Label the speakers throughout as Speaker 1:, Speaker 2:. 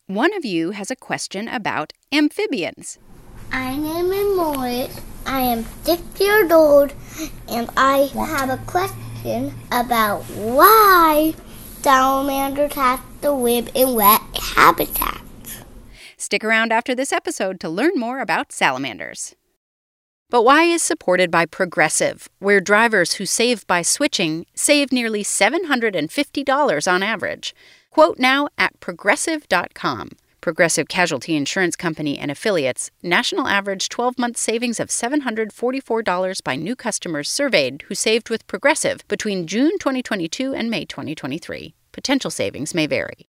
Speaker 1: One of you has a question about amphibians.
Speaker 2: My name is Morris. I am 6 years old, and I have a question about why salamanders have to live in wet habitats.
Speaker 1: Stick around after this episode to learn more about salamanders. But Why is supported by Progressive, where drivers who save by switching save nearly $750 on average. Quote now at Progressive.com. Progressive Casualty Insurance Company and Affiliates. National average 12-month savings of $744 by new customers surveyed who saved with Progressive between June 2022 and May 2023. Potential savings may vary.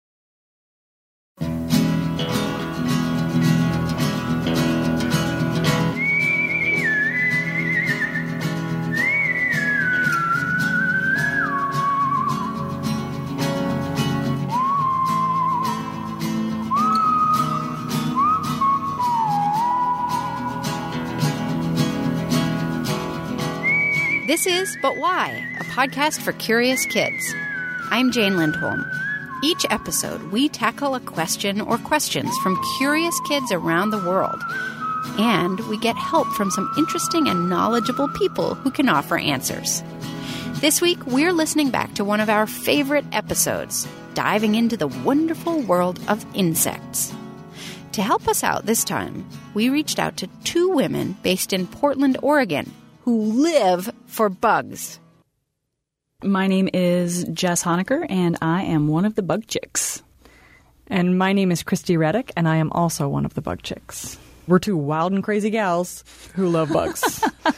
Speaker 1: This is But Why, a podcast for curious kids. I'm Jane Lindholm. Each episode, we tackle a question or questions from curious kids around the world. And we get help from some interesting and knowledgeable people who can offer answers. This week, we're listening back to one of our favorite episodes, diving into the wonderful world of insects. To help us out this time, we reached out to 2 women based in Portland, Oregon, who live for bugs.
Speaker 3: My name is Jess Honecker, and I am one of the bug chicks.
Speaker 4: And my name is Christy Reddick, and I am also one of the bug chicks. We're 2 wild and crazy gals who love bugs.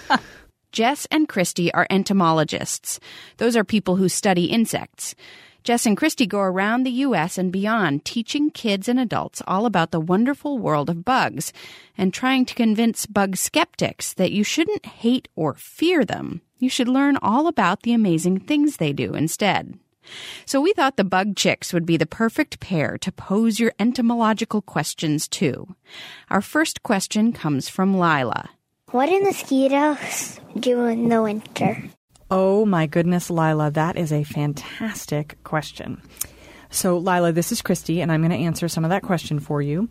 Speaker 1: Jess and Christy are entomologists. Those are people who study insects. Jess and Christy go around the U.S. and beyond teaching kids and adults all about the wonderful world of bugs and trying to convince bug skeptics that you shouldn't hate or fear them. You should learn all about the amazing things they do instead. So we thought the bug chicks would be the perfect pair to pose your entomological questions to. Our first question comes from Lila.
Speaker 2: What do mosquitoes do in the winter?
Speaker 4: Oh my goodness, Lila, that is a fantastic question. So, Lila, this is Christy, and I'm going to answer some of that question for you.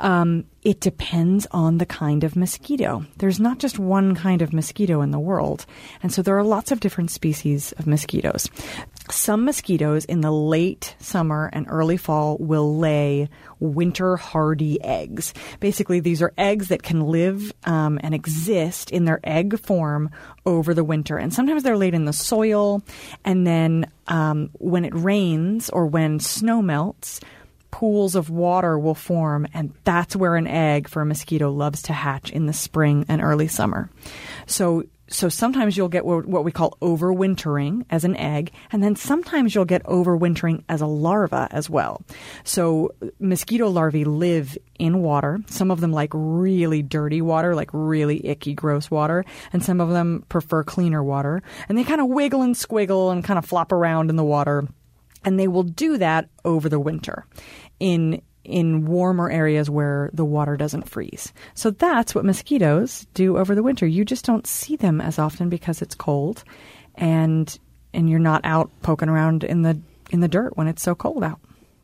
Speaker 4: It depends on the kind of mosquito. There's not just one kind of mosquito in the world, and so there are lots of different species of mosquitoes. Some mosquitoes in the late summer and early fall will lay winter-hardy eggs. Basically, these are eggs that can live and exist in their egg form over the winter. And sometimes they're laid in the soil, and then when it rains or when snow melts, pools of water will form, and that's where an egg for a mosquito loves to hatch in the spring and early summer. So sometimes you'll get what we call overwintering as an egg, and then sometimes you'll get overwintering as a larva as well. So mosquito larvae live in water. Some of them like really dirty water, like really icky, gross water, and some of them prefer cleaner water. And they kind of wiggle and squiggle and kind of flop around in the water. And they will do that over the winter in warmer areas where the water doesn't freeze. So that's what mosquitoes do over the winter. You just don't see them as often because it's cold, and you're not out poking around in the dirt when it's so cold out.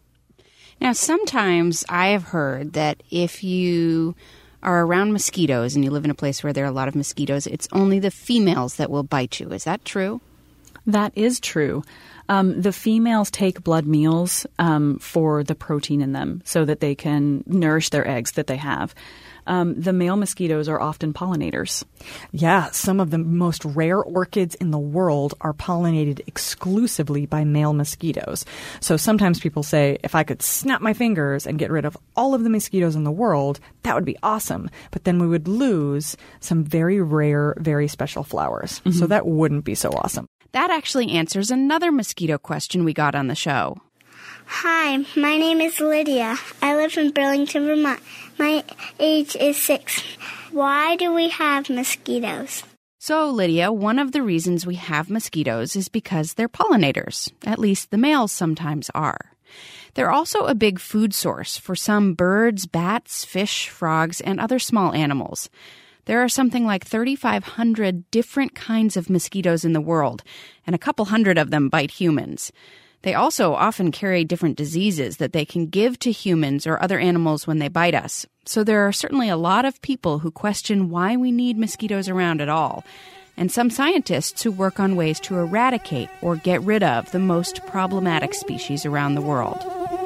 Speaker 1: Now, sometimes I have heard that if you are around mosquitoes and you live in a place where there are a lot of mosquitoes, it's only the females that will bite you. Is that true?
Speaker 3: That is true. The females take blood meals for the protein in them so that they can nourish their eggs that they have. The male mosquitoes are often pollinators.
Speaker 4: Yeah, some of the most rare orchids in the world are pollinated exclusively by male mosquitoes. So sometimes people say, if I could snap my fingers and get rid of all of the mosquitoes in the world, that would be awesome. But then we would lose some very rare, very special flowers. Mm-hmm. So that wouldn't be so awesome.
Speaker 1: That actually answers another mosquito question we got on the show.
Speaker 2: Hi, my name is Lydia. I live in Burlington, Vermont. My age is 6. Why do we have mosquitoes?
Speaker 1: So, Lydia, one of the reasons we have mosquitoes is because they're pollinators. At least the males sometimes are. They're also a big food source for some birds, bats, fish, frogs, and other small animals. There are something like 3,500 different kinds of mosquitoes in the world, and a couple hundred of them bite humans. They also often carry different diseases that they can give to humans or other animals when they bite us. So there are certainly a lot of people who question why we need mosquitoes around at all, and some scientists who work on ways to eradicate or get rid of the most problematic species around the world.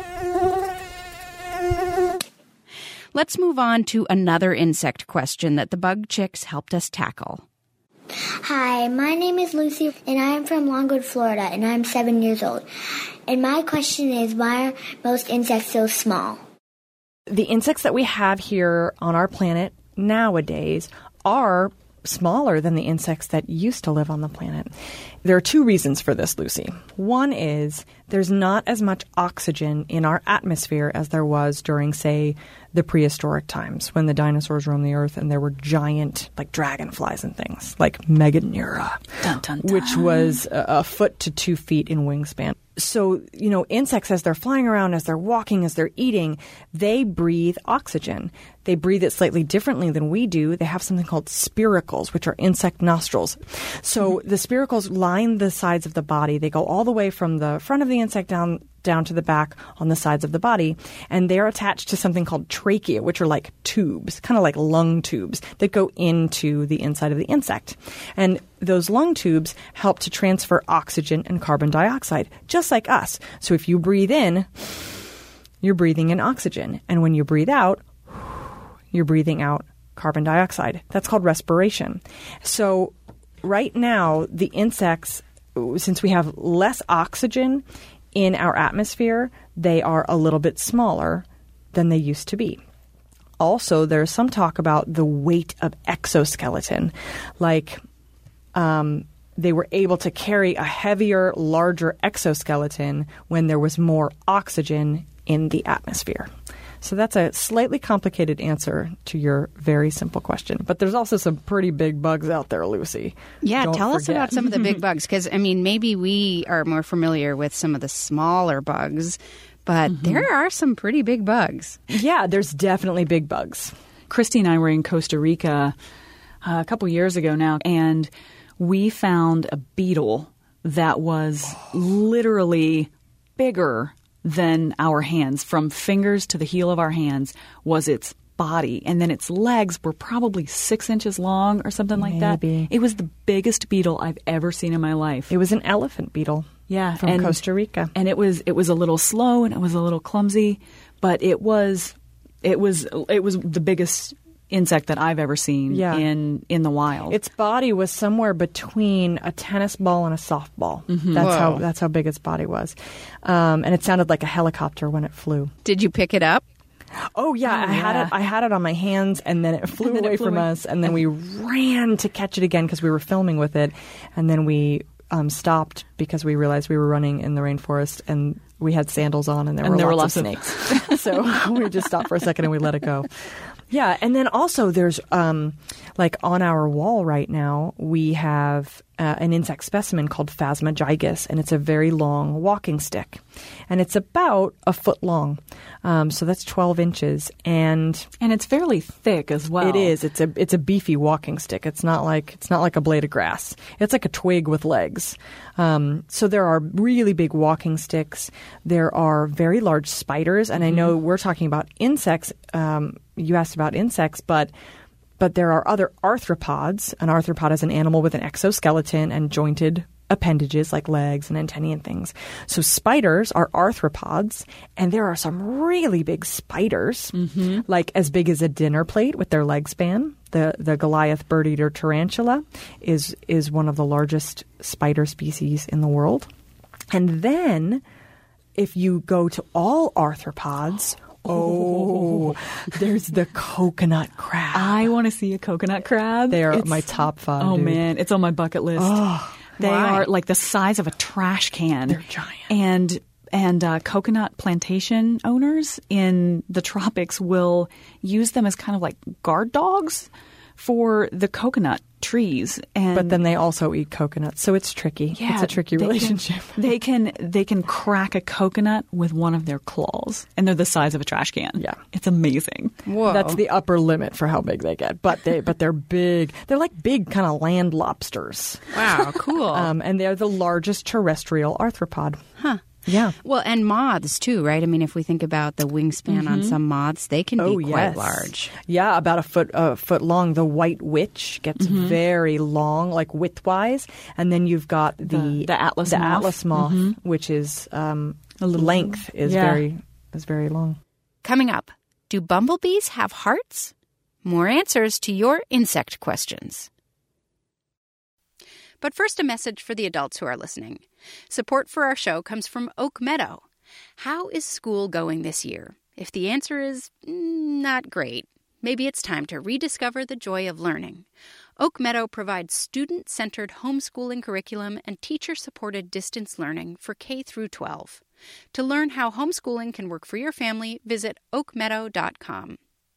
Speaker 1: Let's move on to another insect question that the Bug Chicks helped us tackle.
Speaker 2: Hi, my name is Lucy, and I am from Longwood, Florida, and I'm 7 years old. And my question is, why are most insects so small?
Speaker 4: The insects that we have here on our planet nowadays are smaller than the insects that used to live on the planet. There are two reasons for this, Lucy. One is there's not as much oxygen in our atmosphere as there was during, say, the prehistoric times when the dinosaurs roamed the earth and there were giant, like dragonflies and things, like Meganeura,
Speaker 3: dun, dun, dun.
Speaker 4: which was a foot to 2 feet in wingspan. So, insects, as they're flying around, as they're walking, as they're eating, they breathe oxygen. They breathe it slightly differently than we do. They have something called spiracles, which are insect nostrils. So the spiracles line the sides of the body. They go all the way from the front of the insect down to the back on the sides of the body, and they're attached to something called trachea, which are like tubes, kind of like lung tubes that go into the inside of the insect. And those lung tubes help to transfer oxygen and carbon dioxide, just like us. So if you breathe in, you're breathing in oxygen, and when you breathe out, you're breathing out carbon dioxide. That's called respiration. So right now, the insects, since we have less oxygen in our atmosphere, they are a little bit smaller than they used to be. Also, there's some talk about the weight of exoskeleton, like they were able to carry a heavier, larger exoskeleton when there was more oxygen in the atmosphere. So that's a slightly complicated answer to your very simple question. But there's also some pretty big bugs out there, Lucy.
Speaker 1: Yeah,
Speaker 4: Don't
Speaker 1: tell us
Speaker 4: forget.
Speaker 1: about some of the big bugs. Because, maybe we are more familiar with some of the smaller bugs, but there are some pretty big bugs.
Speaker 4: Yeah, there's definitely big bugs.
Speaker 3: Christy and I were in Costa Rica a couple years ago now, and we found a beetle that was literally bigger than our hands. From fingers to the heel of our hands was its body. And then its legs were probably 6 inches long or something like that. It was the biggest beetle I've ever seen in my life.
Speaker 4: It was an elephant beetle.
Speaker 3: Yeah.
Speaker 4: From Costa Rica.
Speaker 3: And it was a little slow and it was a little clumsy, but it was the biggest insect that I've ever seen in the wild.
Speaker 4: Its body was somewhere between a tennis ball and a softball. That's how big its body was. And it sounded like a helicopter when it flew.
Speaker 1: Did you pick it up?
Speaker 4: Oh yeah, I had it on my hands, and then it flew away from us, and then we ran to catch it again because we were filming with it, and then we stopped because we realized we were running in the rainforest and we had sandals on and there were lots of snakes. So we just stopped for a second and we let it go. Yeah, and then also there's like on our wall right now we have an insect specimen called Phasma gigas, and it's a very long walking stick, and it's about a foot long, so that's 12 inches, and
Speaker 3: it's fairly thick as well.
Speaker 4: It is. It's a beefy walking stick. It's not like a blade of grass. It's like a twig with legs. So there are really big walking sticks. There are very large spiders, and I know we're talking about insects. You asked about insects, but there are other arthropods. An arthropod is an animal with an exoskeleton and jointed appendages like legs and antennae and things. So spiders are arthropods, and there are some really big spiders, like as big as a dinner plate with their leg span. The Goliath bird-eater tarantula is one of the largest spider species in the world. And then if you go to all arthropods, there's the coconut crab.
Speaker 3: I want to see a coconut crab.
Speaker 4: They're my top 5.
Speaker 3: Oh,
Speaker 4: dude.
Speaker 3: Man, it's on my bucket list. They are like the size of a trash can.
Speaker 4: They're giant.
Speaker 3: And coconut plantation owners in the tropics will use them as kind of like guard dogs for the coconut trees.
Speaker 4: But then they also eat coconuts, so it's tricky.
Speaker 3: Yeah,
Speaker 4: it's a tricky relationship.
Speaker 3: They can crack a coconut with one of their claws, and they're the size of a trash can.
Speaker 4: Yeah,
Speaker 3: it's amazing.
Speaker 1: Whoa.
Speaker 4: That's the upper limit for how big they get. But they're big. They're like big kind of land lobsters.
Speaker 1: Wow, cool.
Speaker 4: And they're the largest terrestrial arthropod.
Speaker 1: Huh.
Speaker 4: Yeah.
Speaker 1: Well, and moths too, right? I mean, if we think about the wingspan on some moths, they can be quite
Speaker 4: yes.
Speaker 1: large.
Speaker 4: Yeah, about a foot long. The white witch gets very long, like width-wise. And then you've got the
Speaker 3: Atlas moth.
Speaker 4: Atlas moth, which is length is very long.
Speaker 1: Coming up, do bumblebees have hearts? More answers to your insect questions. But first, a message for the adults who are listening. Support for our show comes from Oak Meadow. How is school going this year? If the answer is not great, maybe it's time to rediscover the joy of learning. Oak Meadow provides student-centered homeschooling curriculum and teacher-supported distance learning for K through 12. To learn how homeschooling can work for your family, visit oakmeadow.com.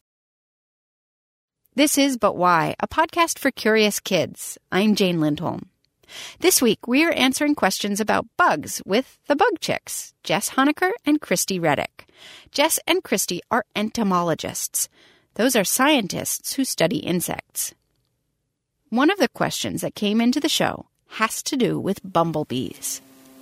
Speaker 1: This is But Why, a podcast for curious kids. I'm Jane Lindholm. This week, we are answering questions about bugs with the Bug Chicks, Jess Honecker and Christy Reddick. Jess and Christy are entomologists. Those are scientists who study insects. One of the questions that came into the show has to do with bumblebees.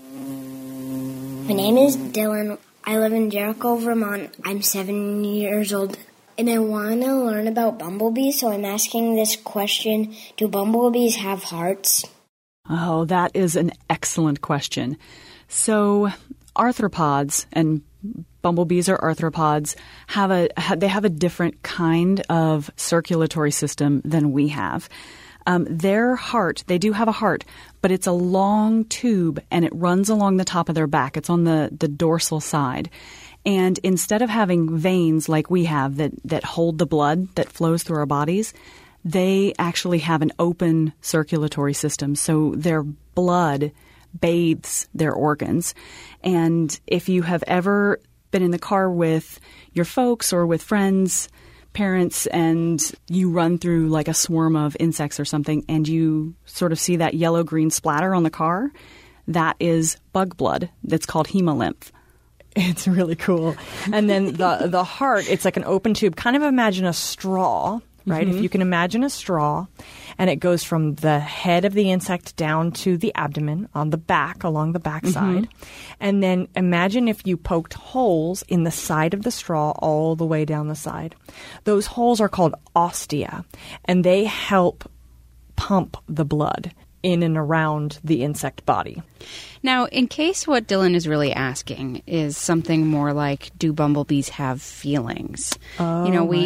Speaker 5: My name is Dylan. I live in Jericho, Vermont. I'm 7 years old, and I want to learn about bumblebees, so I'm asking this question: do bumblebees have hearts?
Speaker 3: Oh, that is an excellent question. So arthropods, and bumblebees are arthropods, have a different kind of circulatory system than we have. Their heart, they do have a heart, but it's a long tube and it runs along the top of their back. It's on the dorsal side. And instead of having veins like we have that hold the blood that flows through our bodies, they actually have an open circulatory system. So their blood bathes their organs. And if you have ever been in the car with your folks or with friends, parents, and you run through like a swarm of insects or something and you sort of see that yellow-green splatter on the car, that is bug blood. That's called hemolymph.
Speaker 4: It's really cool. And then the heart, it's like an open tube. Kind of imagine a straw, right? If you can imagine a straw, and it goes from the head of the insect down to the abdomen on the back, along the back side. And then imagine if you poked holes in the side of the straw all the way down the side. Those holes are called ostia, and they help pump the blood in and around the insect body.
Speaker 1: Now, in case what Dylan is really asking is something more like, do bumblebees have feelings?
Speaker 4: Oh,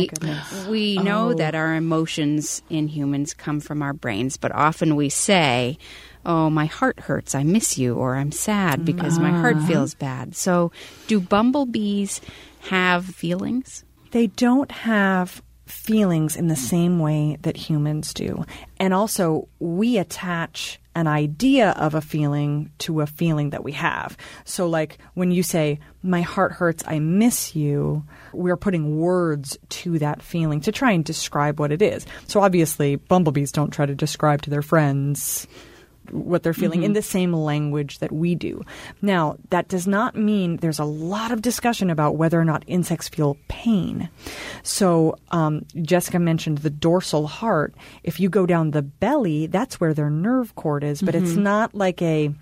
Speaker 1: we know that our emotions in humans come from our brains, but often we say, oh, my heart hurts, I miss you, or I'm sad because my heart feels bad. So do bumblebees have feelings?
Speaker 4: They don't have feelings in the same way that humans do. And also, we attach an idea of a feeling to a feeling that we have. So like when you say, my heart hurts, I miss you, we're putting words to that feeling to try and describe what it is. So obviously, bumblebees don't try to describe to their friends what they're feeling in the same language that we do. Now, that does not mean there's a lot of discussion about whether or not insects feel pain. So Jessica mentioned the dorsal heart. If you go down the belly, that's where their nerve cord is, but it's not like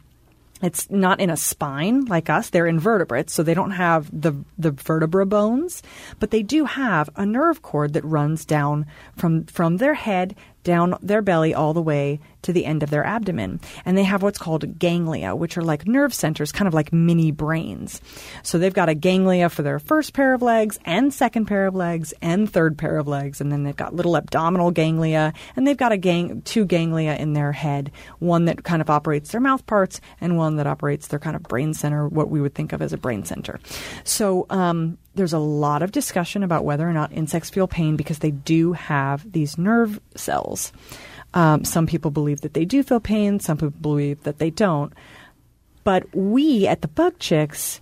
Speaker 4: it's not in a spine like us. They're invertebrates, so they don't have the vertebra bones, but they do have a nerve cord that runs down from their head down their belly all the way to the end of their abdomen. And they have what's called ganglia, which are like nerve centers, kind of like mini brains. So they've got a ganglia for their first pair of legs and second pair of legs and third pair of legs. And then they've got little abdominal ganglia, and they've got two ganglia in their head, one that kind of operates their mouth parts and one that operates their kind of brain center, what we would think of as a brain center. So there's a lot of discussion about whether or not insects feel pain because they do have these nerve cells. Some people believe that they do feel pain. Some people believe that they don't. But we at the Bug Chicks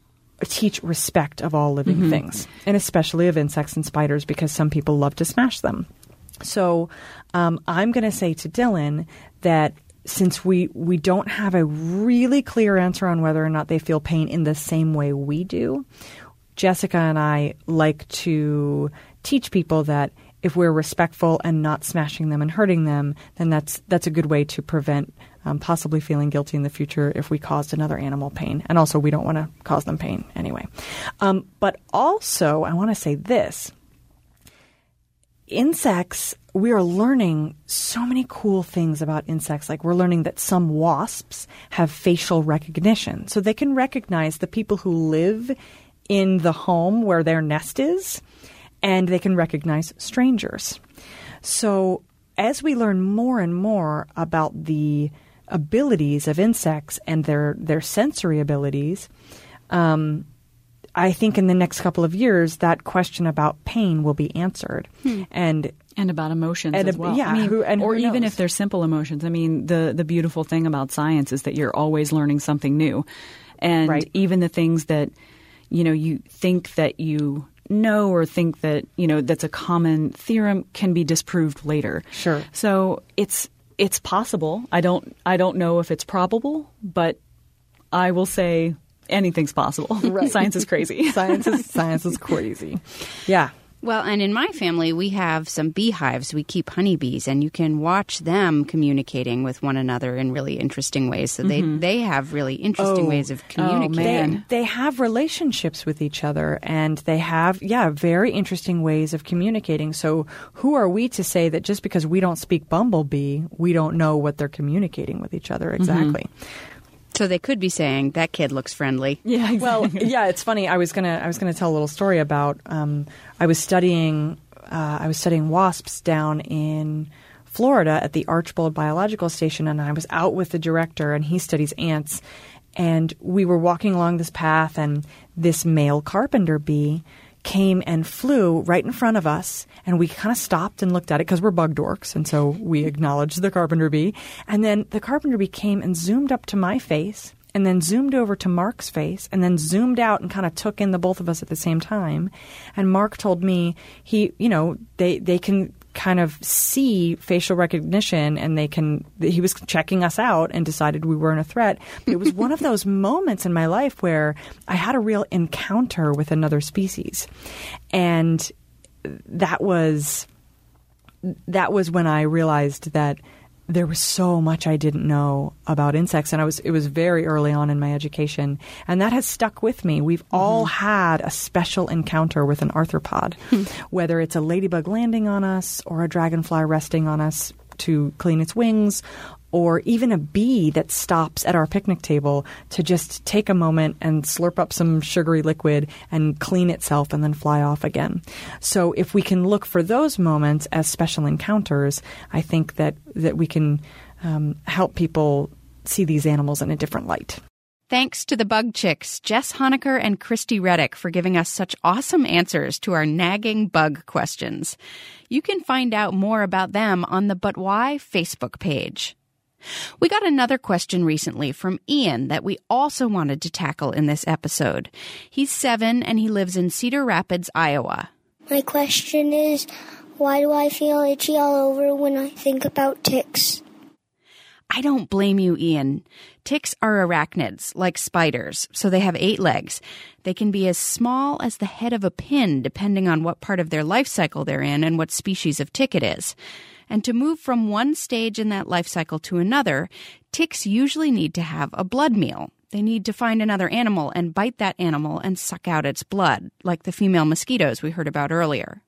Speaker 4: teach respect of all living things, and especially of insects and spiders because some people love to smash them. So I'm going to say to Dylan that since we don't have a really clear answer on whether or not they feel pain in the same way we do, Jessica and I like to teach people that if we're respectful and not smashing them and hurting them, then that's a good way to prevent possibly feeling guilty in the future if we caused another animal pain. And also, we don't want to cause them pain anyway. But also, I want to say this. Insects, we are learning so many cool things about insects. Like we're learning that some wasps have facial recognition. So they can recognize the people who live in the home where their nest is, and they can recognize strangers. So as we learn more and more about the abilities of insects and their sensory abilities, I think in the next couple of years, that question about pain will be answered. And
Speaker 3: about emotions as well.
Speaker 4: Yeah,
Speaker 3: or even if they're simple emotions. I mean, the beautiful thing about science is that you're always learning something new. And even the things that, you think that you know or think that, that's a common theorem can be disproved later.
Speaker 4: Sure.
Speaker 3: So it's possible. I don't know if it's probable, but I will say anything's possible.
Speaker 4: Right.
Speaker 3: Science is crazy.
Speaker 4: Science is crazy. Yeah.
Speaker 1: Well, and in my family, we have some beehives. We keep honeybees, and you can watch them communicating with one another in really interesting ways. So they have really interesting ways of communicating.
Speaker 4: They have relationships with each other, and they have, very interesting ways of communicating. So who are we to say that just because we don't speak bumblebee, we don't know what they're communicating with each other exactly?
Speaker 1: So they could be saying, that kid looks friendly.
Speaker 3: Yeah, exactly.
Speaker 4: Well, it's funny. I was gonna tell a little story about I was studying wasps down in Florida at the Archbold Biological Station, and I was out with the director, and he studies ants. And we were walking along this path, and this male carpenter bee came and flew right in front of us, and we kind of stopped and looked at it because we're bug dorks, and so we acknowledged the carpenter bee. And then the carpenter bee came and zoomed up to my face, and then zoomed over to Mark's face, and then zoomed out and kind of took in the both of us at the same time. And Mark told me they can kind of see facial recognition, and he was checking us out and decided we weren't a threat. But it was one of those moments in my life where I had a real encounter with another species. And that was when I realized that there was so much I didn't know about insects, and it was very early on in my education, and that has stuck with me. We've all had a special encounter with an arthropod, whether it's a ladybug landing on us or a dragonfly resting on us to clean its wings, or even a bee that stops at our picnic table to just take a moment and slurp up some sugary liquid and clean itself and then fly off again. So if we can look for those moments as special encounters, I think that we can help people see these animals in a different light.
Speaker 1: Thanks to the Bug Chicks, Jess Honecker and Christy Reddick, for giving us such awesome answers to our nagging bug questions. You can find out more about them on the But Why Facebook page. We got another question recently from Ian that we also wanted to tackle in this episode. He's 7 and he lives in Cedar Rapids, Iowa.
Speaker 5: My question is, why do I feel itchy all over when I think about ticks?
Speaker 1: I don't blame you, Ian. Ticks are arachnids, like spiders, so they have 8 legs. They can be as small as the head of a pin, depending on what part of their life cycle they're in and what species of tick it is. And to move from one stage in that life cycle to another, ticks usually need to have a blood meal. They need to find another animal and bite that animal and suck out its blood, like the female mosquitoes we heard about earlier.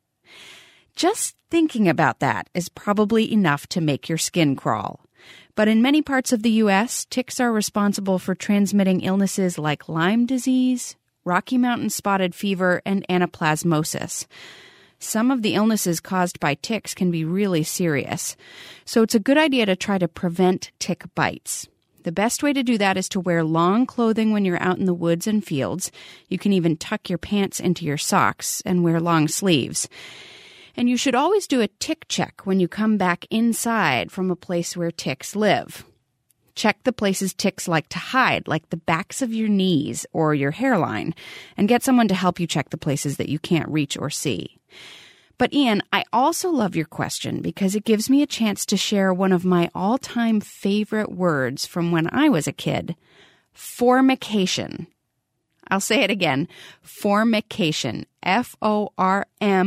Speaker 1: Just thinking about that is probably enough to make your skin crawl. But in many parts of the U.S., ticks are responsible for transmitting illnesses like Lyme disease, Rocky Mountain spotted fever, and anaplasmosis. Some of the illnesses caused by ticks can be really serious, so it's a good idea to try to prevent tick bites. The best way to do that is to wear long clothing when you're out in the woods and fields. You can even tuck your pants into your socks and wear long sleeves. And you should always do a tick check when you come back inside from a place where ticks live. Check the places ticks like to hide, like the backs of your knees or your hairline, and get someone to help you check the places that you can't reach or see. But Ian, I also love your question because it gives me a chance to share one of my all-time favorite words from when I was a kid, formication. I'll say it again, formication, Formication.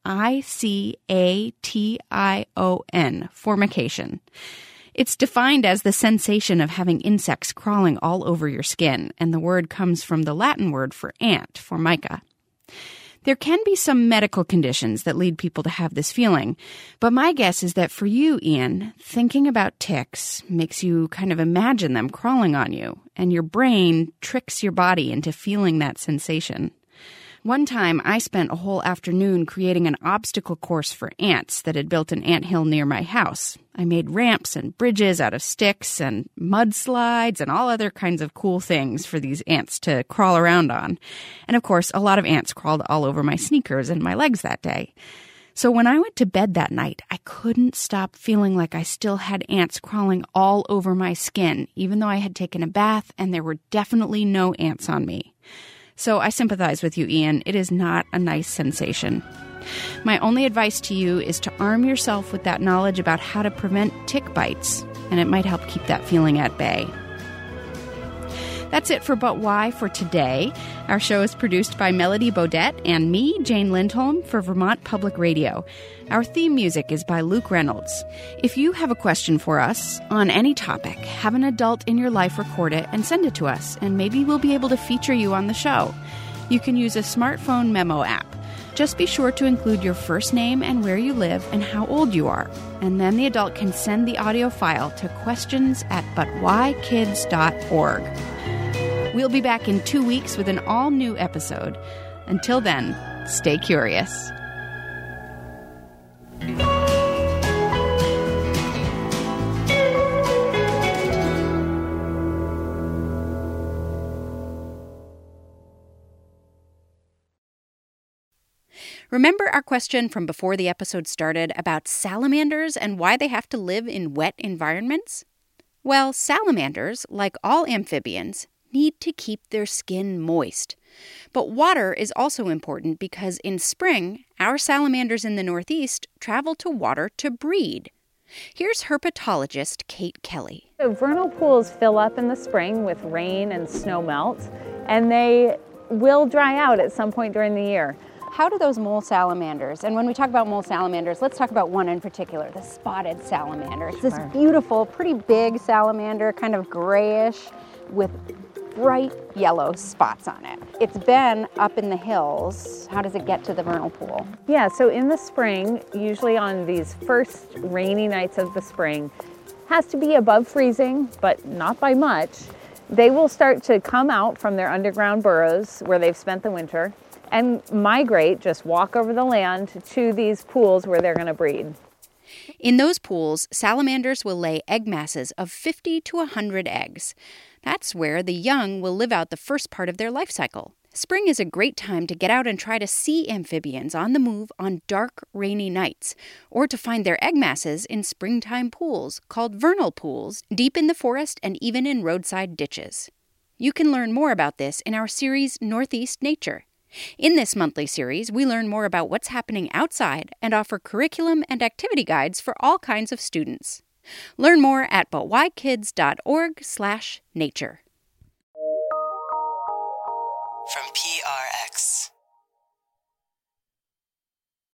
Speaker 1: I-C-A-T-I-O-N, formication. It's defined as the sensation of having insects crawling all over your skin, and the word comes from the Latin word for ant, formica. There can be some medical conditions that lead people to have this feeling, but my guess is that for you, Ian, thinking about ticks makes you kind of imagine them crawling on you, and your brain tricks your body into feeling that sensation. One time, I spent a whole afternoon creating an obstacle course for ants that had built an anthill near my house. I made ramps and bridges out of sticks and mudslides and all other kinds of cool things for these ants to crawl around on. And of course, a lot of ants crawled all over my sneakers and my legs that day. So when I went to bed that night, I couldn't stop feeling like I still had ants crawling all over my skin, even though I had taken a bath and there were definitely no ants on me. So I sympathize with you, Ian. It is not a nice sensation. My only advice to you is to arm yourself with that knowledge about how to prevent tick bites, and it might help keep that feeling at bay. That's it for But Why for today. Our show is produced by Melody Bodette and me, Jane Lindholm, for Vermont Public Radio. Our theme music is by Luke Reynolds. If you have a question for us on any topic, have an adult in your life record it and send it to us, and maybe we'll be able to feature you on the show. You can use a smartphone memo app. Just be sure to include your first name and where you live and how old you are. And then the adult can send the audio file to questions@butwhykids.org. We'll be back in 2 weeks with an all-new episode. Until then, stay curious. Remember our question from before the episode started about salamanders and why they have to live in wet environments? Well, salamanders, like all amphibians, need to keep their skin moist. But water is also important because in spring, our salamanders in the Northeast travel to water to breed. Here's herpetologist Kate Kelly.
Speaker 6: So vernal pools fill up in the spring with rain and snow melt, and they will dry out at some point during the year.
Speaker 1: How do those mole salamanders, and when we talk about mole salamanders, let's talk about one in particular, the spotted salamander. It's this beautiful, pretty big salamander, kind of grayish, with bright yellow spots on it. It's been up in the hills. How does it get to the vernal pool?
Speaker 6: Yeah, so in the spring, usually on these first rainy nights of the spring, has to be above freezing, but not by much. They will start to come out from their underground burrows where they've spent the winter and migrate, just walk over the land to these pools where they're going to breed.
Speaker 1: In those pools, salamanders will lay egg masses of 50 to 100 eggs. That's where the young will live out the first part of their life cycle. Spring is a great time to get out and try to see amphibians on the move on dark, rainy nights, or to find their egg masses in springtime pools called vernal pools, deep in the forest and even in roadside ditches. You can learn more about this in our series Northeast Nature. In this monthly series, we learn more about what's happening outside and offer curriculum and activity guides for all kinds of students. Learn more at butwhykids.org/nature.
Speaker 7: From PRX.